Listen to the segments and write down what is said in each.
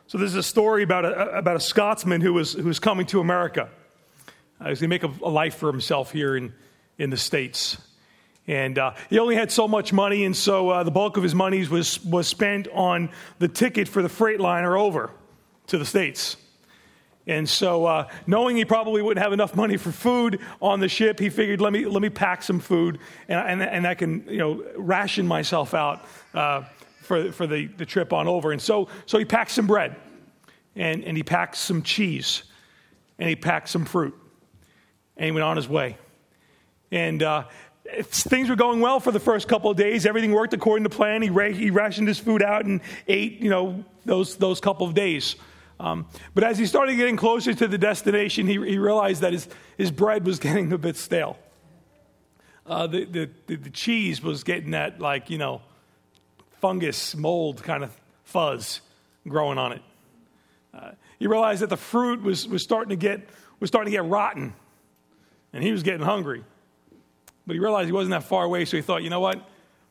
So this is a story about a Scotsman who was coming to America. He was going to make a life for himself here in the States. And he only had so much money, and so the bulk of his money was spent on the ticket for the Freightliner over to the States. And so knowing he probably wouldn't have enough money for food on the ship, he figured, let me pack some food, and I can ration myself out for the trip on over. And so he packed some bread, and he packed some cheese, and he packed some fruit, and he went on his way. And things were going well for the first couple of days. Everything worked according to plan. He rationed his food out and ate, those couple of days. But as he started getting closer to the destination, he realized that his bread was getting a bit stale. The cheese was getting that fungus, mold kind of fuzz growing on it. He realized that the fruit was starting to get rotten, and he was getting hungry. But he realized he wasn't that far away, so he thought, you know what?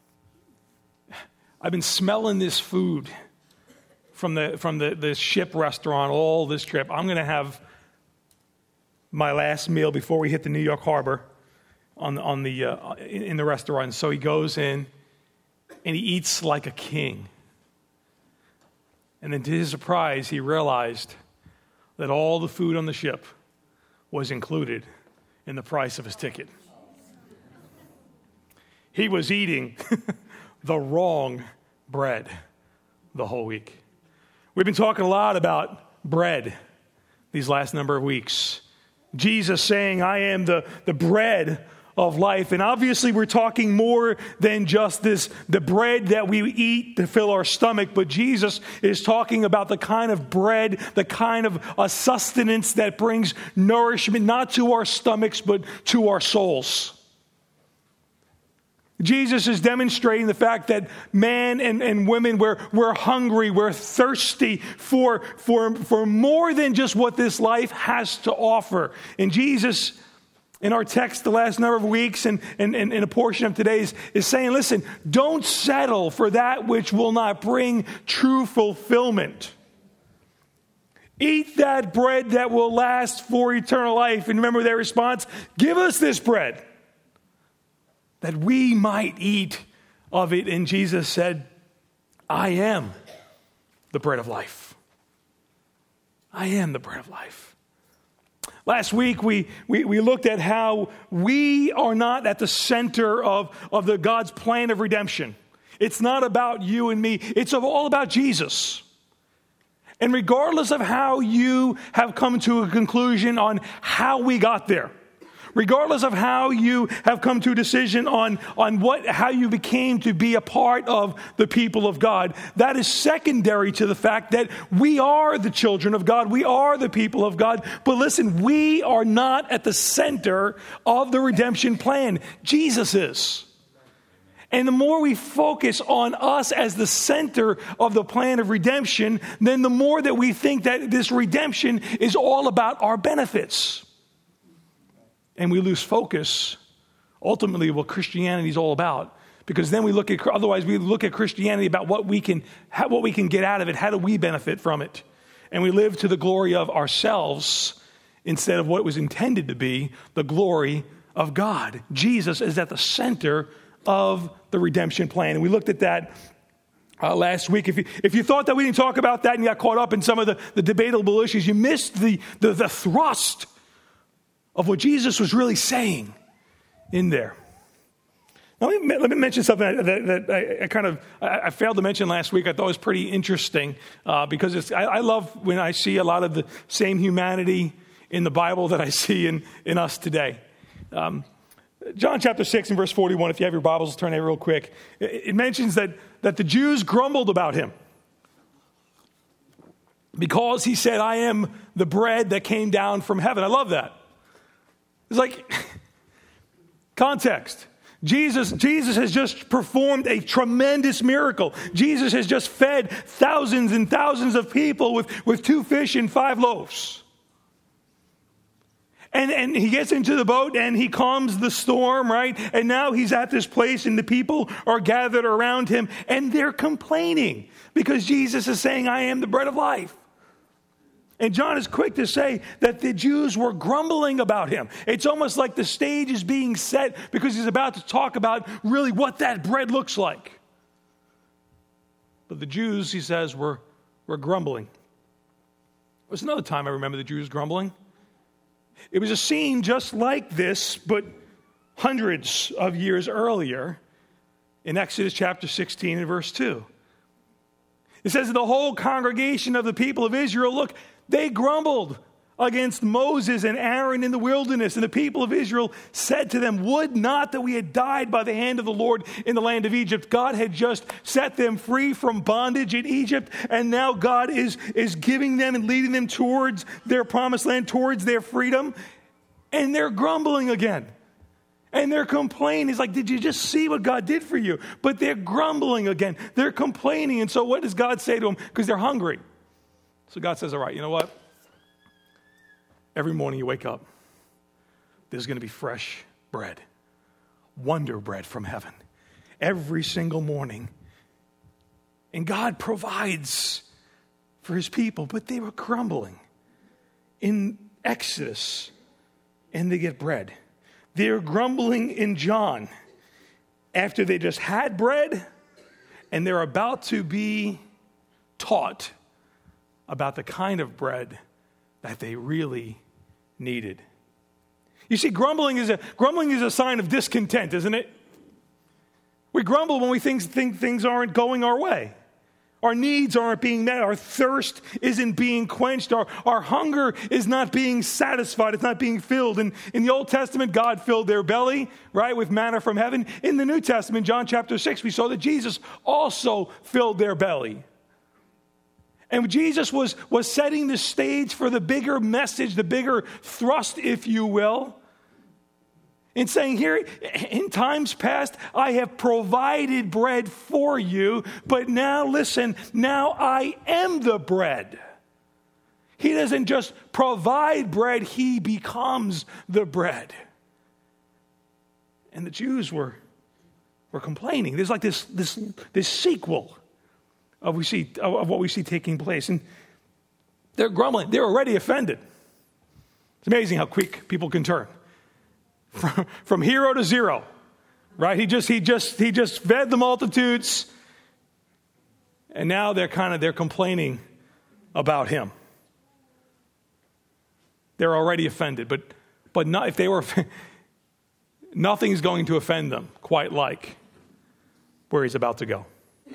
I've been smelling this food from the ship restaurant all this trip. I'm going to have my last meal before we hit the New York Harbor in the restaurant. So he goes in and he eats like a king. And then to his surprise, he realized that all the food on the ship was included in the price of his ticket. He was eating the wrong bread the whole week. We've been talking a lot about bread these last number of weeks. Jesus saying, I am the bread of life. And obviously we're talking more than just the bread that we eat to fill our stomach. But Jesus is talking about the kind of bread, the kind of a sustenance that brings nourishment, not to our stomachs, but to our souls. Jesus is demonstrating the fact that man and women, we're hungry, we're thirsty for more than just what this life has to offer. And Jesus, in our text the last number of weeks and a portion of today's, is saying, listen, don't settle for that which will not bring true fulfillment. Eat that bread that will last for eternal life. And remember their response, give us this bread, that we might eat of it. And Jesus said, I am the bread of life. I am the bread of life. Last week, we looked at how we are not at the center of the God's plan of redemption. It's not about you and me. It's all about Jesus. And regardless of how you have come to a conclusion on how we got there, regardless of how you have come to a decision on how you became to be a part of the people of God, that is secondary to the fact that we are the children of God. We are the people of God. But listen, we are not at the center of the redemption plan. Jesus is. And the more we focus on us as the center of the plan of redemption, then the more that we think that this redemption is all about our benefits. And we lose focus, ultimately, what Christianity is all about. Because then we look at Christianity about what we can get out of it. How do we benefit from it? And we live to the glory of ourselves instead of what was intended to be the glory of God. Jesus is at the center of the redemption plan. And we looked at that last week. If you thought that we didn't talk about that and got caught up in some of the debatable issues, you missed the thrust of what Jesus was really saying in there. Now, let me mention something that I failed to mention last week. I thought was pretty interesting because I love when I see a lot of the same humanity in the Bible that I see in us today. John chapter 6 and verse 41, if you have your Bibles, turn there real quick. It mentions that the Jews grumbled about him because he said, I am the bread that came down from heaven. I love that. It's like, context. Jesus has just performed a tremendous miracle. Jesus has just fed thousands and thousands of people with 2 fish and 5 loaves. And he gets into the boat and he calms the storm, right? And now he's at this place and the people are gathered around him and they're complaining because Jesus is saying, I am the bread of life. And John is quick to say that the Jews were grumbling about him. It's almost like the stage is being set because he's about to talk about really what that bread looks like. But the Jews, he says, were grumbling. There was another time I remember the Jews grumbling. It was a scene just like this, but hundreds of years earlier in Exodus chapter 16 and verse 2. It says that the whole congregation of the people of Israel, look, they grumbled against Moses and Aaron in the wilderness. And the people of Israel said to them, would not that we had died by the hand of the Lord in the land of Egypt. God had just set them free from bondage in Egypt. And now God is giving them and leading them towards their promised land, towards their freedom. And they're grumbling again. And they're complaining. He's like, did you just see what God did for you? But they're grumbling again. They're complaining. And so what does God say to them? Because they're hungry. So God says, all right, you know what? Every morning you wake up, there's going to be fresh bread, wonder bread from heaven, every single morning. And God provides for his people, but they were grumbling in Exodus, and they get bread. They're grumbling in John after they just had bread, and they're about to be taught about the kind of bread that they really needed. You see, grumbling is a sign of discontent, isn't it? We grumble when we think things aren't going our way. Our needs aren't being met. Our thirst isn't being quenched. Our hunger is not being satisfied. It's not being filled. And in the Old Testament, God filled their belly, right, with manna from heaven. In the New Testament, John chapter 6, we saw that Jesus also filled their belly. And Jesus was setting the stage for the bigger message, the bigger thrust, if you will, in saying here, in times past, I have provided bread for you, but now listen, now I am the bread. He doesn't just provide bread, he becomes the bread. And the Jews were complaining. There's like this sequel of what we see taking place. And they're grumbling. They're already offended. It's amazing how quick people can turn. From hero to zero, right? He just fed the multitudes, and now they're complaining about him. They're already offended, but not if they were. Nothing's going to offend them quite like where he's about to go.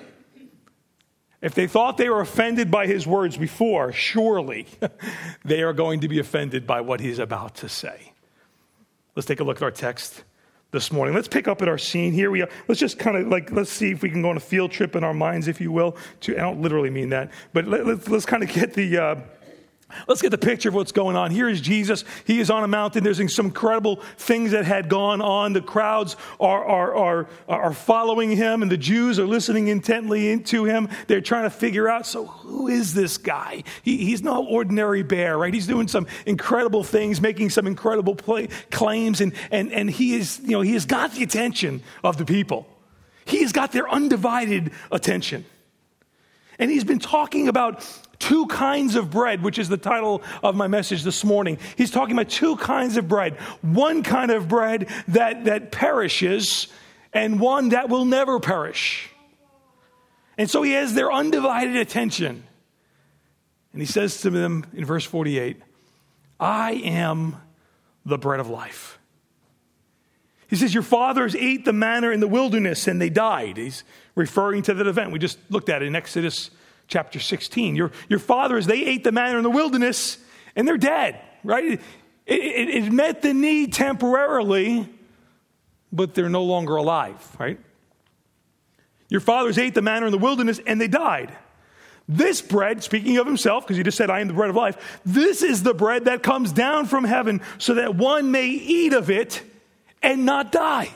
If they thought they were offended by his words before, surely they are going to be offended by what he's about to say. Let's take a look at our text this morning. Let's pick up at our scene here. Let's just kind of let's see if we can go on a field trip in our minds, if you will. I don't literally mean that, but let's kind of get let's get the picture of what's going on. Here is Jesus. He is on a mountain. There's some incredible things that had gone on. The crowds are following him, and the Jews are listening intently into him. They're trying to figure out, so who is this guy? He's no ordinary bear, right? He's doing some incredible things, making some incredible claims, and he has got the attention of the people. He has got their undivided attention. And he's been talking about two kinds of bread, which is the title of my message this morning. He's talking about two kinds of bread. One kind of bread that perishes, and one that will never perish. And so he has their undivided attention. And he says to them in verse 48, I am the bread of life. He says, your fathers ate the manna in the wilderness and they died. He's referring to that event. We just looked at it in Exodus chapter 16. Your fathers, they ate the manna in the wilderness and they're dead, right? It met the need temporarily, but they're no longer alive, right? Your fathers ate the manna in the wilderness and they died. This bread, speaking of himself, because he just said, I am the bread of life, this is the bread that comes down from heaven so that one may eat of it and not die.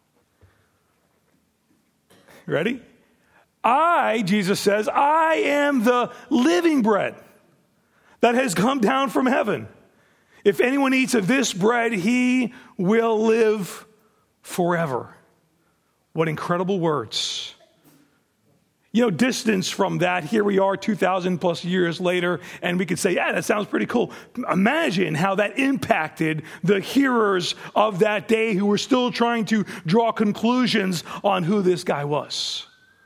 Ready? Jesus says, I am the living bread that has come down from heaven. If anyone eats of this bread, he will live forever. What incredible words. distance from that, here we are 2,000 plus years later, and we could say, yeah, that sounds pretty cool. Imagine how that impacted the hearers of that day who were still trying to draw conclusions on who this guy was.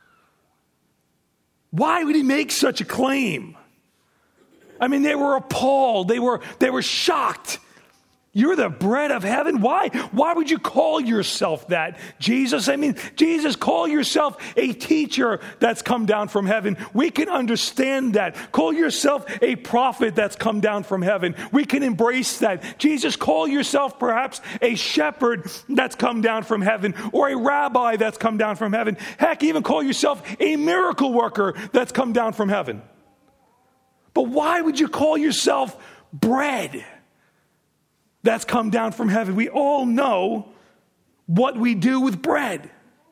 Why would he make such a claim? I mean, they were appalled. They were shocked. You're the bread of heaven? Why? Why would you call yourself that, Jesus? I mean, Jesus, call yourself a teacher that's come down from heaven. We can understand that. Call yourself a prophet that's come down from heaven. We can embrace that. Jesus, call yourself perhaps a shepherd that's come down from heaven, or a rabbi that's come down from heaven. Heck, even call yourself a miracle worker that's come down from heaven. But why would you call yourself bread that's come down from heaven? We all know what we do with bread.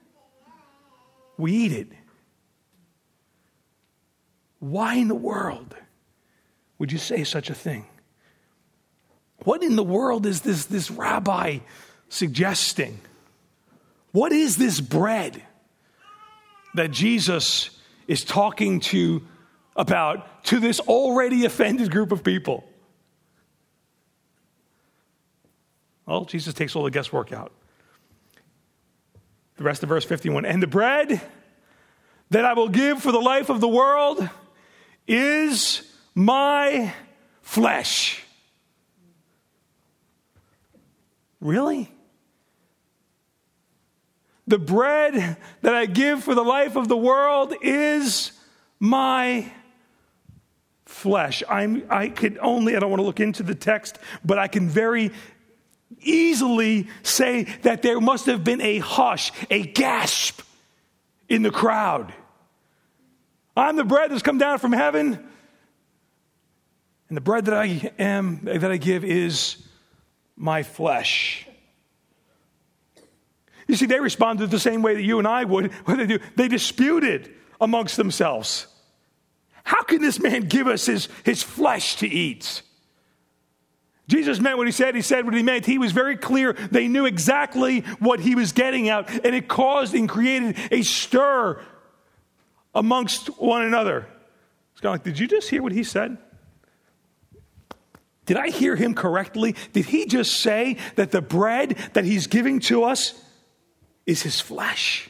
We eat it. Why in the world would you say such a thing? What in the world is this rabbi suggesting? What is this bread that Jesus is talking about to this already offended group of people? Well, Jesus takes all the guesswork out. The rest of verse 51. And the bread that I will give for the life of the world is my flesh. Really? The bread that I give for the life of the world is my flesh. I don't want to look into the text, but I can very easily say that there must have been a hush, a gasp in the crowd. I'm the bread that's come down from heaven, and the bread that I give is my flesh. You see, they responded the same way that you and I would. What did they do? They disputed amongst themselves. How can this man give us his flesh to eat? Jesus meant what he said. He said what he meant. He was very clear. They knew exactly what he was getting at, and it caused and created a stir amongst one another. It's kind of like, did you just hear what he said? Did I hear him correctly? Did he just say that the bread that he's giving to us is his flesh?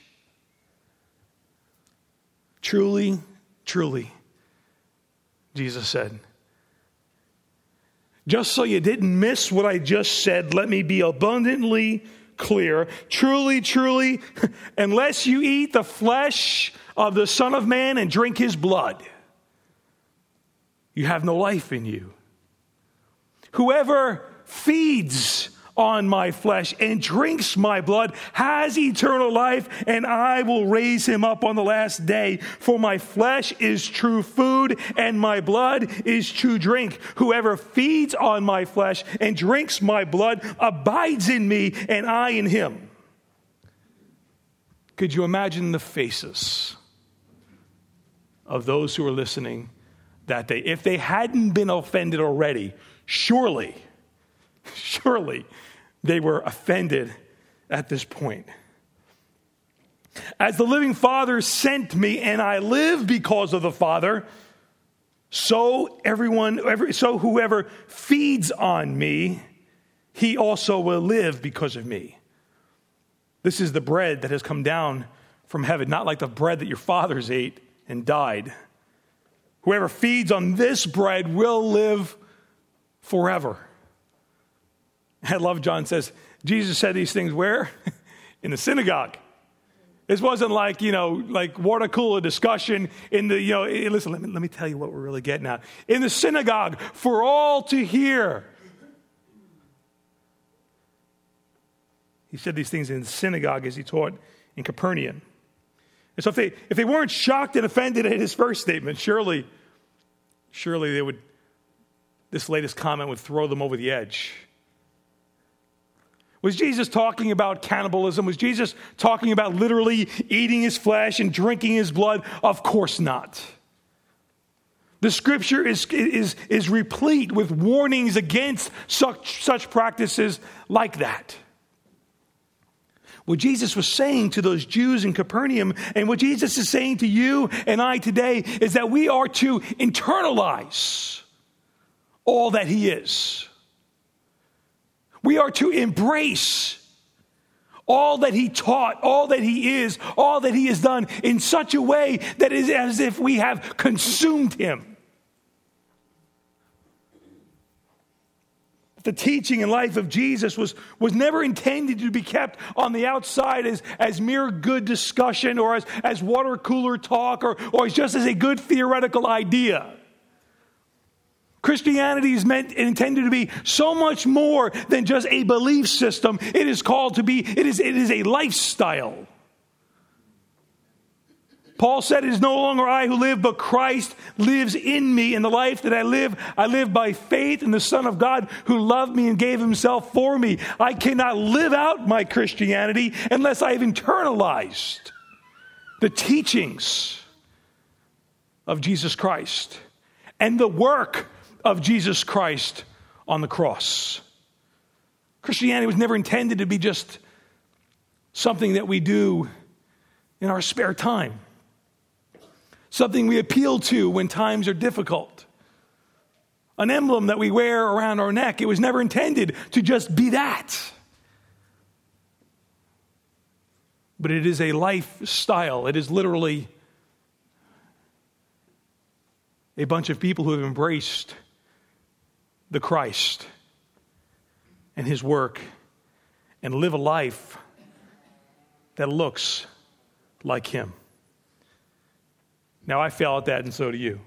Truly, truly, Jesus said. Just so you didn't miss what I just said, let me be abundantly clear. Truly, truly, unless you eat the flesh of the Son of Man and drink his blood, you have no life in you. Whoever feeds on my flesh and drinks my blood has eternal life, and I will raise him up on the last day. For my flesh is true food, and my blood is true drink. Whoever feeds on my flesh and drinks my blood abides in me, and I in him. Could you imagine the faces of those who were listening that day? If they hadn't been offended already, surely they were offended at this point. As the living Father sent me, and I live because of the Father, so whoever feeds on me, he also will live because of me. This is the bread that has come down from heaven, not like the bread that your fathers ate and died. Whoever feeds on this bread will live forever. I love John says, Jesus said these things where? In the synagogue. This wasn't like, like water cooler discussion in the, listen, let me tell you what we're really getting at. In the synagogue for all to hear. He said these things in the synagogue as he taught in Capernaum. And so if they weren't shocked and offended at his first statement, surely they would, this latest comment would throw them over the edge. Was Jesus talking about cannibalism? Was Jesus talking about literally eating his flesh and drinking his blood? Of course not. The scripture is replete with warnings against such practices like that. What Jesus was saying to those Jews in Capernaum, and what Jesus is saying to you and I today, is that we are to internalize all that he is. We are to embrace all that he taught, all that he is, all that he has done in such a way that it is as if we have consumed him. The teaching and life of Jesus was never intended to be kept on the outside as mere good discussion or as water cooler talk or as just as a good theoretical idea. Christianity is meant and intended to be so much more than just a belief system. It is called to be, it is a lifestyle. Paul said, it is no longer I who live, but Christ lives in me. And the life that I live by faith in the Son of God who loved me and gave himself for me. I cannot live out my Christianity unless I have internalized the teachings of Jesus Christ and the work of Jesus Christ on the cross. Christianity was never intended to be just something that we do in our spare time. Something we appeal to when times are difficult. An emblem that we wear around our neck. It was never intended to just be that. But it is a lifestyle. It is literally a bunch of people who have embraced the Christ and his work and live a life that looks like him. Now, I fail at that, and so do you.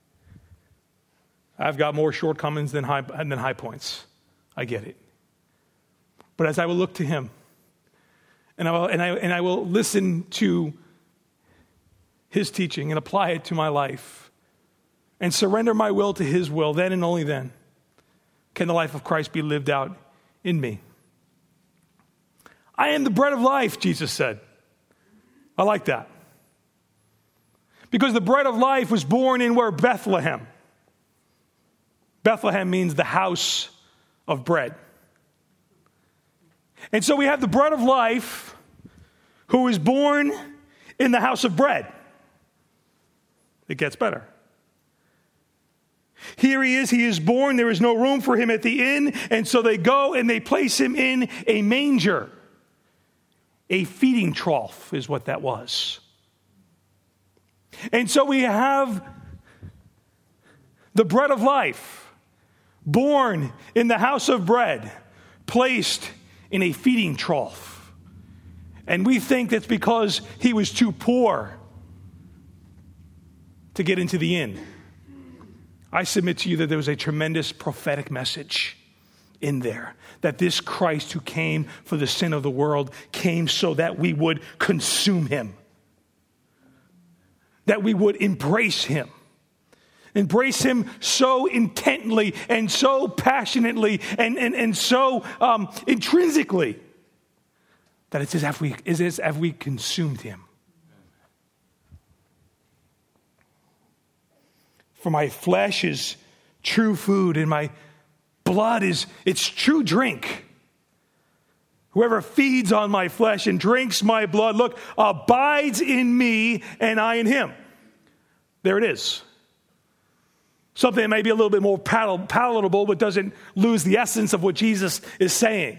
I've got more shortcomings than high points. I get it. But as I will look to him, and I will listen to his teaching and apply it to my life, and surrender my will to his will, then and only then can the life of Christ be lived out in me. I am the bread of life, Jesus said. I like that. Because the bread of life was born in where? Bethlehem. Bethlehem means the house of bread. And so we have the bread of life who is born in the house of bread. It gets better. Here he is born, there is no room for him at the inn, and so they go and they place him in a manger. A feeding trough is what that was. And so we have the bread of life, born in the house of bread, placed in a feeding trough. And we think that's because he was too poor to get into the inn. I submit to you that there was a tremendous prophetic message in there. That this Christ who came for the sin of the world came so that we would consume him. That we would embrace him. Embrace him so intently and so passionately and so intrinsically that it's as if we consumed him. For my flesh is true food, and my blood is its true drink. Whoever feeds on my flesh and drinks my blood, look, abides in me and I in him. There it is. Something that may be a little bit more palatable, but doesn't lose the essence of what Jesus is saying.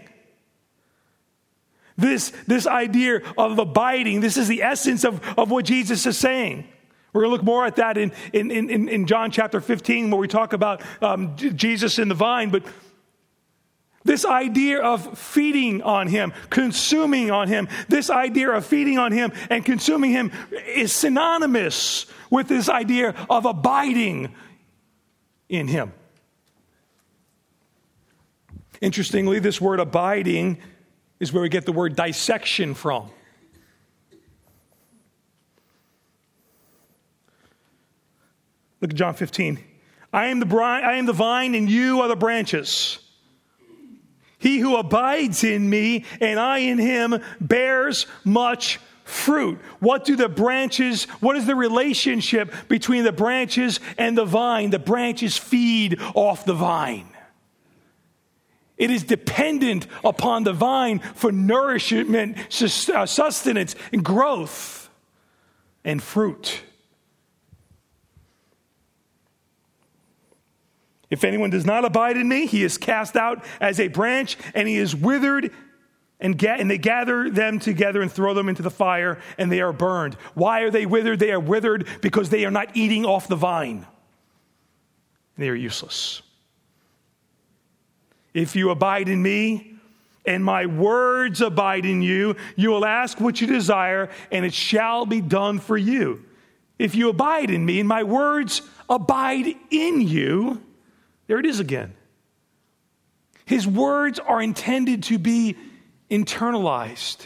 This idea of abiding, this is the essence of what Jesus is saying. We're going to look more at that in John chapter 15 where we talk about Jesus in the vine. But this idea of feeding on him, consuming on him, this idea of feeding on him and consuming him is synonymous with this idea of abiding in him. Interestingly, this word abiding is where we get the word dissection from. Look at John 15. I am the vine, and you are the branches. He who abides in me, and I in him, bears much fruit. What is the relationship between the branches and the vine? The branches feed off the vine. It is dependent upon the vine for nourishment, sustenance, and growth, and fruit. If anyone does not abide in me, he is cast out as a branch, and he is withered, and they gather them together and throw them into the fire, and they are burned. Why are they withered? They are withered because they are not eating off the vine. They are useless. If you abide in me, and my words abide in you, you will ask what you desire, and it shall be done for you. If you abide in me, and my words abide in you, there it is again. His words are intended to be internalized.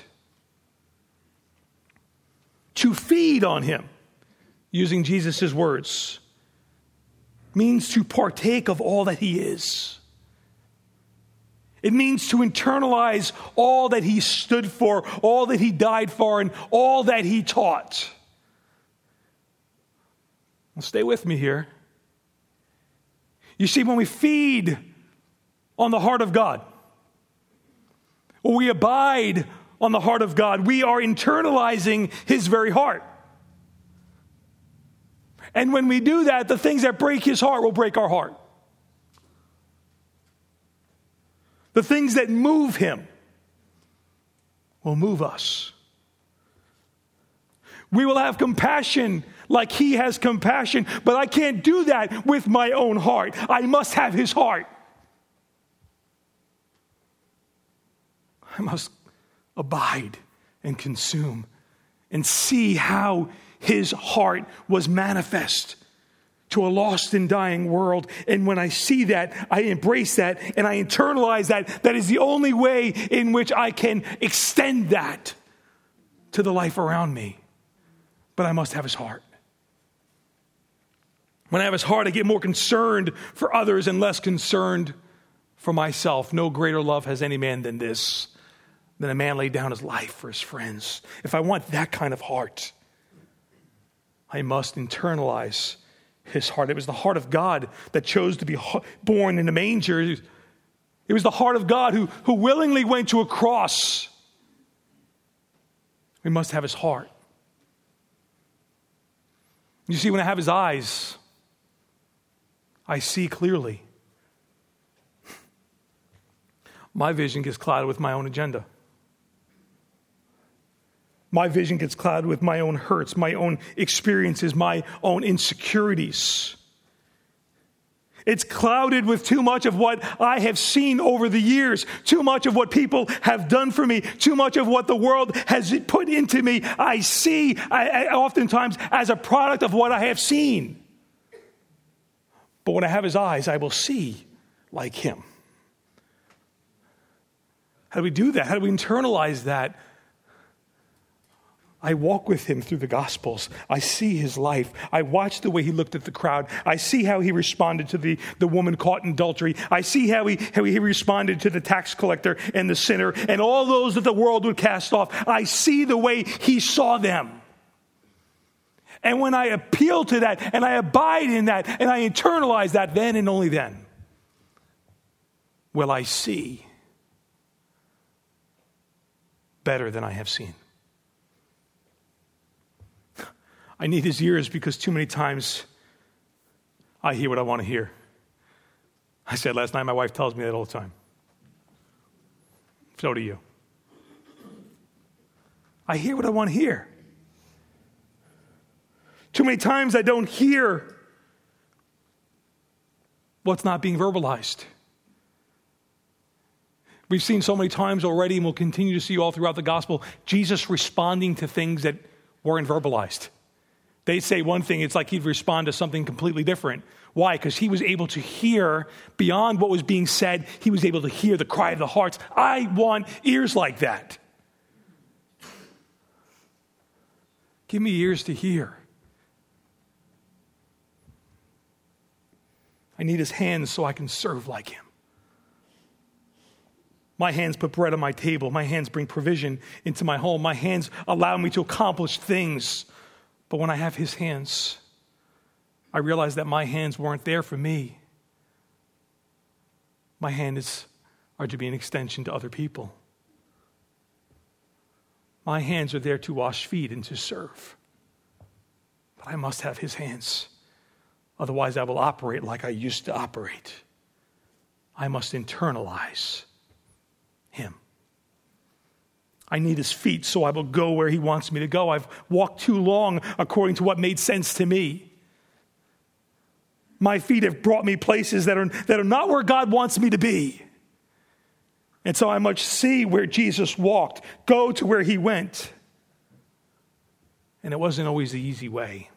To feed on him, using Jesus' words, means to partake of all that he is. It means to internalize all that he stood for, all that he died for, and all that he taught. Well, stay with me here. You see, when we feed on the heart of God, or we abide on the heart of God, we are internalizing his very heart. And when we do that, the things that break his heart will break our heart. The things that move him will move us. We will have compassion like he has compassion, but I can't do that with my own heart. I must have his heart. I must abide and consume and see how his heart was manifest to a lost and dying world. And when I see that, I embrace that and I internalize that. That is the only way in which I can extend that to the life around me. But I must have his heart. When I have his heart, I get more concerned for others and less concerned for myself. No greater love has any man than this, than a man lay down his life for his friends. If I want that kind of heart, I must internalize his heart. It was the heart of God that chose to be born in a manger. It was the heart of God who willingly went to a cross. We must have his heart. You see, when I have his eyes, I see clearly. My vision gets clouded with my own agenda. My vision gets clouded with my own hurts, my own experiences, my own insecurities. It's clouded with too much of what I have seen over the years, too much of what people have done for me, too much of what the world has put into me. I see oftentimes as a product of what I have seen. But when I have his eyes, I will see like him. How do we do that? How do we internalize that? I walk with him through the Gospels. I see his life. I watch the way he looked at the crowd. I see how he responded to the woman caught in adultery. I see how he responded to the tax collector and the sinner and all those that the world would cast off. I see the way he saw them. And when I appeal to that and I abide in that and I internalize that, then and only then will I see better than I have seen. I need his ears because too many times I hear what I want to hear. I said last night, my wife tells me that all the time. So do you. I hear what I want to hear. Too many times I don't hear what's not being verbalized. We've seen so many times already, and we'll continue to see all throughout the gospel, Jesus responding to things that weren't verbalized. They say one thing, it's like he'd respond to something completely different. Why? Because he was able to hear beyond what was being said. He was able to hear the cry of the hearts. I want ears like that. Give me ears to hear. I need his hands so I can serve like him. My hands put bread on my table. My hands bring provision into my home. My hands allow me to accomplish things. But when I have his hands, I realize that my hands weren't there for me. My hands are to be an extension to other people. My hands are there to wash feet and to serve. But I must have his hands. Otherwise, I will operate like I used to operate. I must internalize him. I need his feet, so I will go where he wants me to go. I've walked too long according to what made sense to me. My feet have brought me places that are not where God wants me to be. And so I must see where Jesus walked, go to where he went. And it wasn't always the easy way.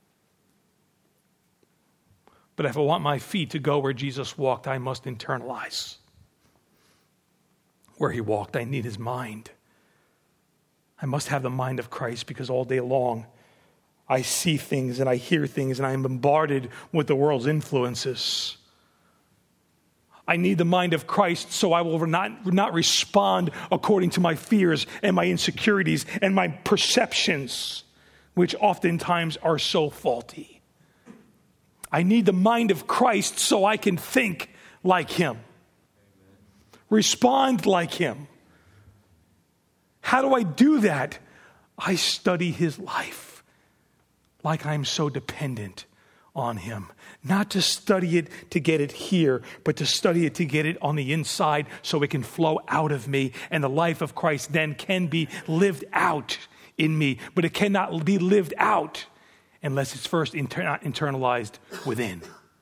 But if I want my feet to go where Jesus walked, I must internalize where he walked. I need his mind. I must have the mind of Christ, because all day long I see things and I hear things and I am bombarded with the world's influences. I need the mind of Christ so I will not respond according to my fears and my insecurities and my perceptions, which oftentimes are so faulty. I need the mind of Christ so I can think like him, respond like him. How do I do that? I study his life like I'm so dependent on him. Not to study it to get it here, but to study it to get it on the inside so it can flow out of me, and the life of Christ then can be lived out in me. But it cannot be lived out unless it's first internalized within.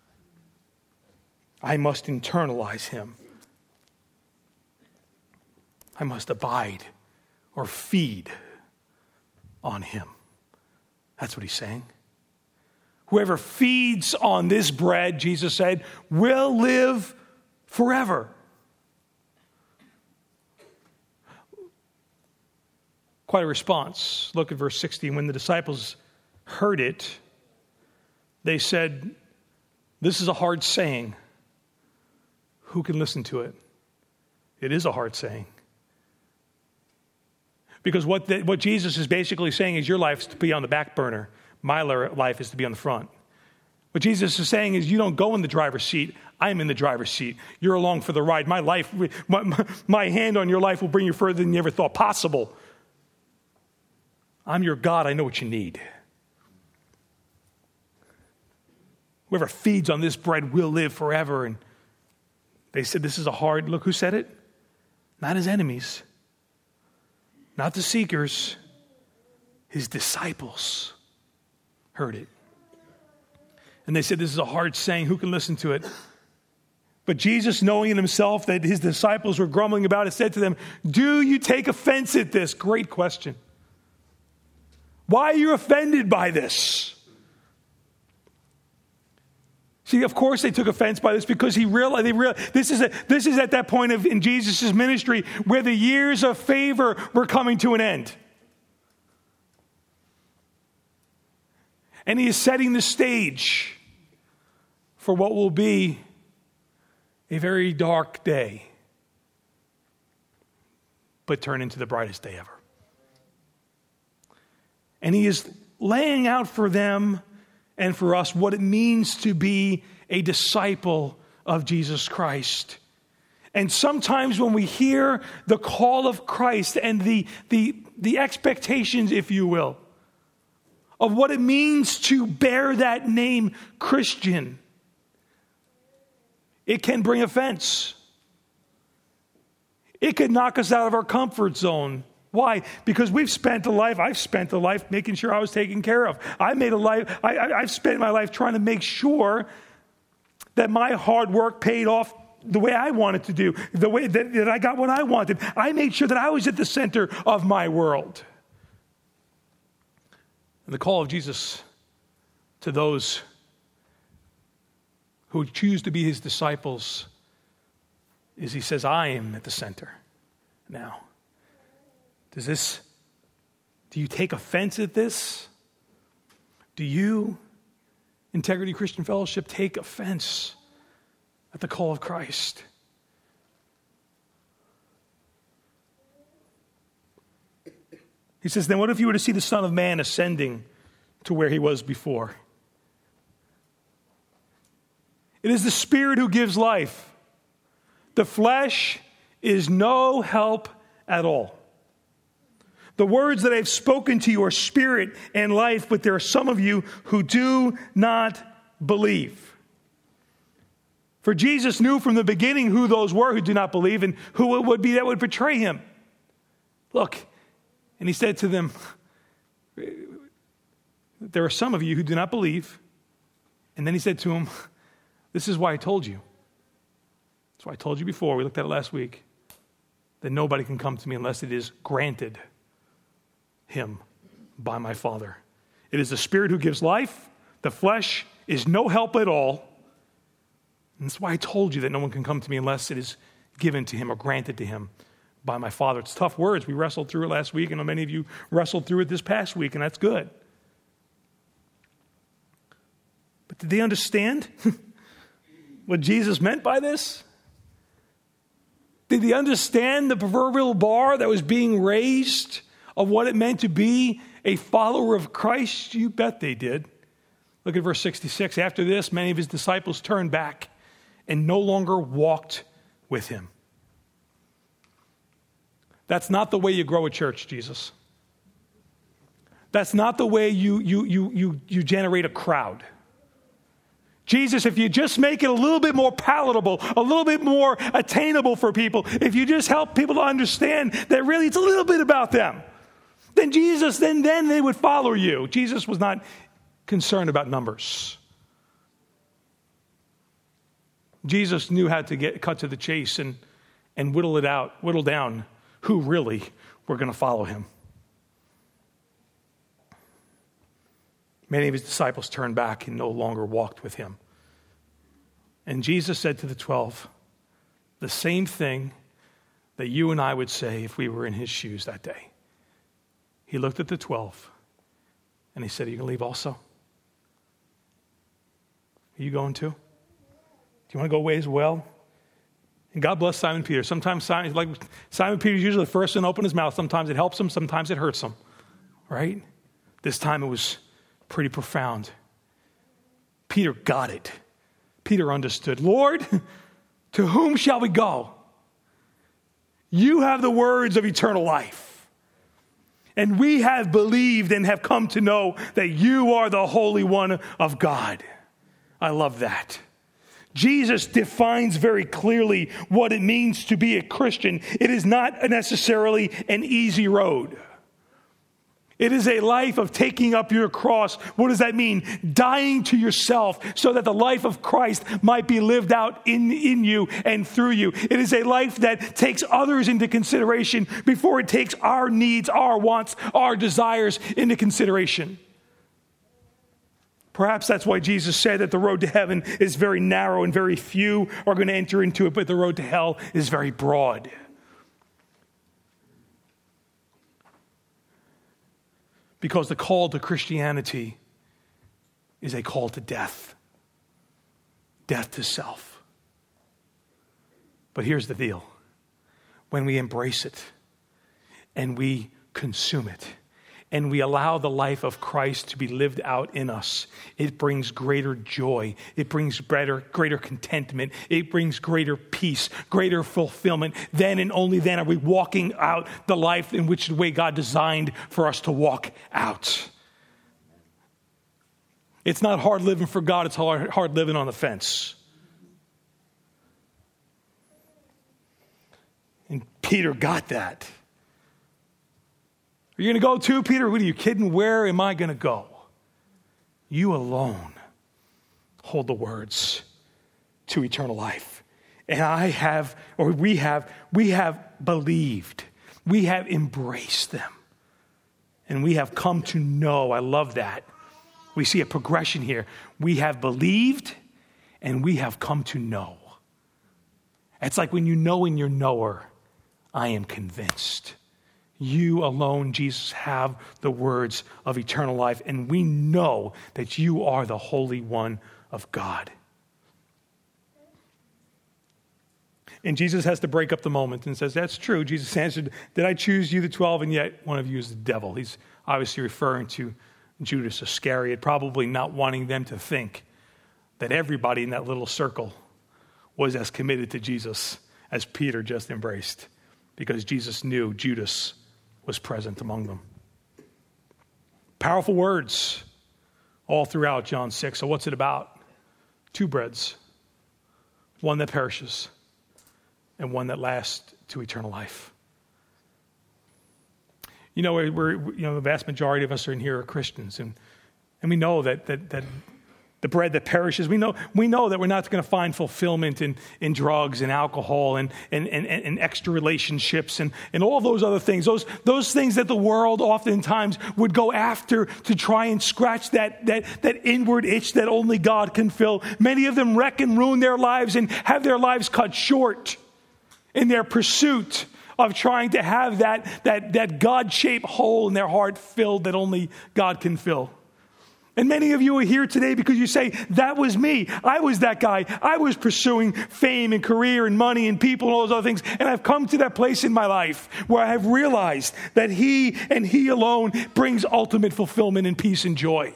I must internalize him. I must abide or feed on him. That's what he's saying. Whoever feeds on this bread, Jesus said, will live forever. Quite a response. Look at verse 16. When the disciples heard it, they said, this is a hard saying. Who can listen to it? It is a hard saying. Because what Jesus is basically saying is your life is to be on the back burner. My life is to be on the front. What Jesus is saying is you don't go in the driver's seat. I'm in the driver's seat. You're along for the ride. My life, my hand on your life will bring you further than you ever thought possible. I'm your God. I know what you need. Whoever feeds on this bread will live forever. And they said this is a hard, look who said it? Not his enemies. Not the seekers. His disciples heard it. And they said this is a hard saying. Who can listen to it? But Jesus, knowing in himself that his disciples were grumbling about it, said to them, do you take offense at this? Great question. Why are you offended by this? See, of course they took offense by this because they realized this is at that point in Jesus' ministry where the years of favor were coming to an end. And he is setting the stage for what will be a very dark day, but turn into the brightest day ever. And he is laying out for them and for us what it means to be a disciple of Jesus Christ. And sometimes when we hear the call of Christ and the expectations, if you will, of what it means to bear that name Christian, it can bring offense. It could knock us out of our comfort zone. Why? Because I've spent a life making sure I was taken care of. I've spent my life trying to make sure that my hard work paid off the way I wanted to do, the way that I got what I wanted. I made sure that I was at the center of my world. And the call of Jesus to those who choose to be his disciples is he says, I am at the center now. Do you take offense at this? Do you, Integrity Christian Fellowship, take offense at the call of Christ? He says, then what if you were to see the Son of Man ascending to where he was before? It is the Spirit who gives life. The flesh is no help at all. The words that I've spoken to you are spirit and life, but there are some of you who do not believe. For Jesus knew from the beginning who those were who do not believe and who it would be that would betray him. Look, and he said to them, there are some of you who do not believe. And then he said to him, this is why I told you. That's why I told you before. We looked at it last week. That nobody can come to me unless it is granted him by my Father. It is the Spirit who gives life. The flesh is no help at all. And that's why I told you that no one can come to me unless it is given to him or granted to him by my Father. It's tough words. We wrestled through it last week, and many of you wrestled through it this past week, and that's good. But did they understand what Jesus meant by this? Did they understand the proverbial bar that was being raised of what it meant to be a follower of Christ? You bet they did. Look at verse 66. After this, many of his disciples turned back and no longer walked with him. That's not the way you grow a church, Jesus. That's not the way you generate a crowd. Jesus, if you just make it a little bit more palatable, a little bit more attainable for people, if you just help people to understand that really it's a little bit about them, then Jesus, then they would follow you. Jesus was not concerned about numbers. Jesus knew how to cut to the chase and whittle down who really were going to follow him. Many of his disciples turned back and no longer walked with him. And Jesus said to the 12, the same thing that you and I would say if we were in his shoes that day. He looked at the 12 and he said, are you going to leave also? Are you going to? Do you want to go away as well? And God bless Simon Peter. Sometimes Simon Peter's usually the first one to open his mouth. Sometimes it helps him, sometimes it hurts him. Right? This time it was pretty profound. Peter got it. Peter understood. Lord, to whom shall we go? You have the words of eternal life. And we have believed and have come to know that you are the Holy One of God. I love that. Jesus defines very clearly what it means to be a Christian. It is not necessarily an easy road. It is a life of taking up your cross. What does that mean? Dying to yourself so that the life of Christ might be lived out in you and through you. It is a life that takes others into consideration before it takes our needs, our wants, our desires into consideration. Perhaps that's why Jesus said that the road to heaven is very narrow and very few are going to enter into it, but the road to hell is very broad. Because the call to Christianity is a call to death. Death to self. But here's the deal. When we embrace it and we consume it and we allow the life of Christ to be lived out in us, it brings greater joy. It brings greater contentment. It brings greater peace, greater fulfillment. Then and only then are we walking out the life in which the way God designed for us to walk out. It's not hard living for God. It's hard living on the fence. And Peter got that. Are you going to go too, Peter? What are you kidding? Where am I going to go? You alone hold the words to eternal life. And we have believed. We have embraced them. And we have come to know. I love that. We see a progression here. We have believed and we have come to know. It's like when you know in your knower, I am convinced. You alone, Jesus, have the words of eternal life, and we know that you are the Holy One of God. And Jesus has to break up the moment and says, that's true. Jesus answered, did I choose you, the 12, and yet one of you is the devil? He's obviously referring to Judas Iscariot, probably not wanting them to think that everybody in that little circle was as committed to Jesus as Peter just embraced, because Jesus knew Judas was present among them. Powerful words all throughout John 6. So what's it about? 2 breads, one that perishes and one that lasts to eternal life. You know, the vast majority of us are in here are Christians, and we know that the bread that perishes, we know that we're not going to find fulfillment in drugs and alcohol and extra relationships and all those other things. Those things that the world oftentimes would go after to try and scratch that inward itch that only God can fill. Many of them wreck and ruin their lives and have their lives cut short in their pursuit of trying to have that God-shaped hole in their heart filled that only God can fill. And many of you are here today because you say, that was me. I was that guy. I was pursuing fame and career and money and people and all those other things. And I've come to that place in my life where I have realized that He and He alone brings ultimate fulfillment and peace and joy.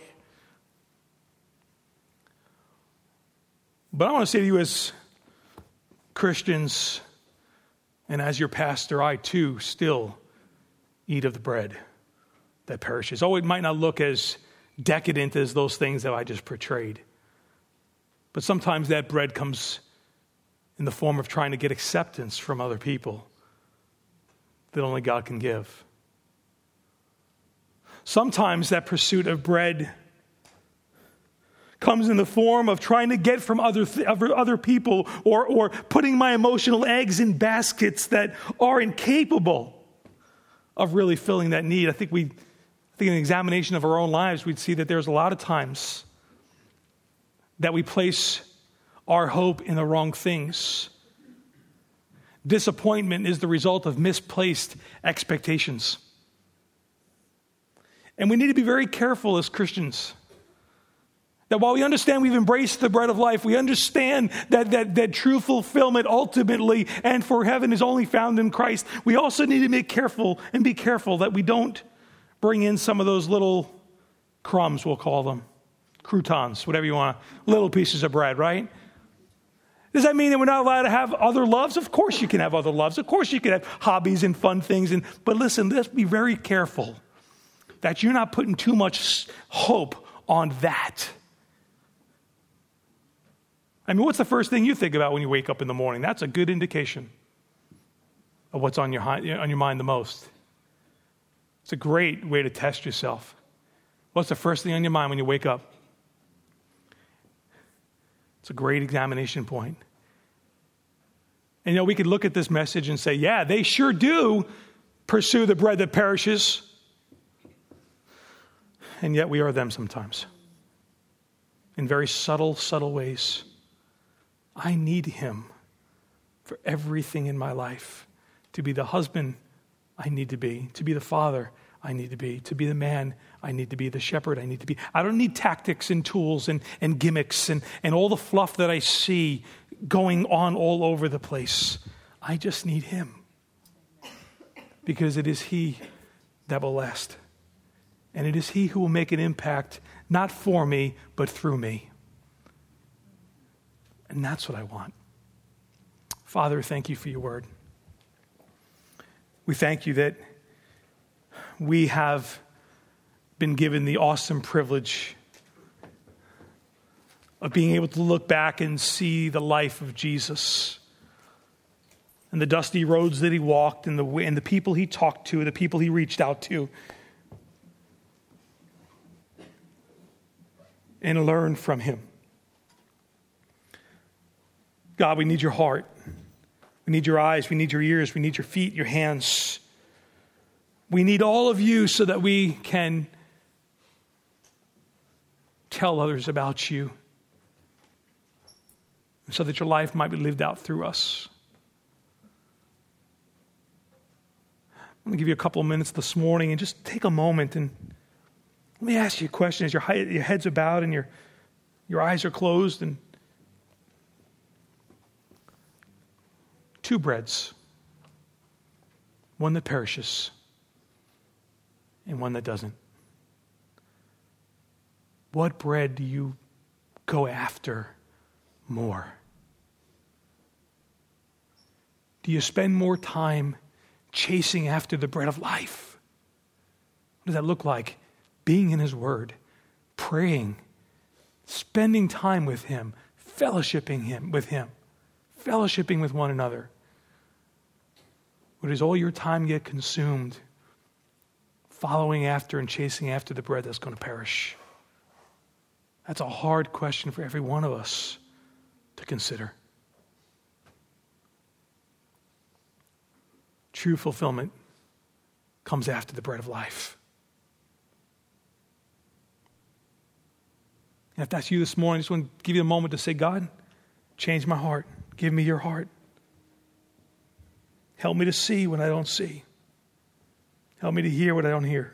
But I want to say to you as Christians and as your pastor, I too still eat of the bread that perishes. Oh, it might not look as decadent as those things that I just portrayed. But sometimes that bread comes in the form of trying to get acceptance from other people that only God can give. Sometimes that pursuit of bread comes in the form of trying to get from other people or putting my emotional eggs in baskets that are incapable of really filling that need. I think in an examination of our own lives, we'd see that there's a lot of times that we place our hope in the wrong things. Disappointment is the result of misplaced expectations. And we need to be very careful as Christians that while we understand we've embraced the bread of life, we understand that true fulfillment ultimately and for heaven is only found in Christ. We also need to be careful that we don't bring in some of those little crumbs, we'll call them, croutons, whatever you want, little pieces of bread, right? Does that mean that we're not allowed to have other loves? Of course you can have other loves. Of course you can have hobbies and fun things. But listen, let's be very careful that you're not putting too much hope on that. I mean, what's the first thing you think about when you wake up in the morning? That's a good indication of what's on your mind the most. It's a great way to test yourself. What's the first thing on your mind when you wake up? It's a great examination point. And we could look at this message and say, yeah, they sure do pursue the bread that perishes. And yet we are them sometimes. In very subtle ways. I need Him for everything in my life. To be the husband I need to be the father I need to be the man I need to be, the shepherd I need to be. I don't need tactics and tools and gimmicks and all the fluff that I see going on all over the place. I just need Him. Because it is He that will last. And it is He who will make an impact, not for me, but through me. And that's what I want. Father, thank You for Your word. We thank You that we have been given the awesome privilege of being able to look back and see the life of Jesus and the dusty roads that He walked and the people He talked to, the people He reached out to, and learn from Him. God, we need Your heart. We need Your eyes. We need Your ears. We need Your feet, Your hands. We need all of You so that we can tell others about You, so that Your life might be lived out through us. I'm going to give you a couple of minutes this morning and just take a moment and let me ask you a question as your heads are bowed and your eyes are closed. And 2 breads, one that perishes and one that doesn't. What bread do you go after more? Do you spend more time chasing after the bread of life? What does that look like? Being in his word, praying, spending time with him, fellowshipping with one another. Or does all your time get consumed following after and chasing after the bread that's going to perish? That's a hard question for every one of us to consider. True fulfillment comes after the bread of life. And if that's you this morning, I just want to give you a moment to say, God, change my heart. Give me your heart. Help me to see when I don't see. Help me to hear what I don't hear.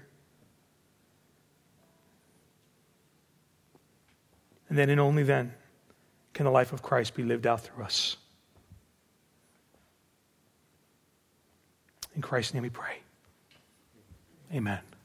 And then and only then can the life of Christ be lived out through us. In Christ's name we pray. Amen.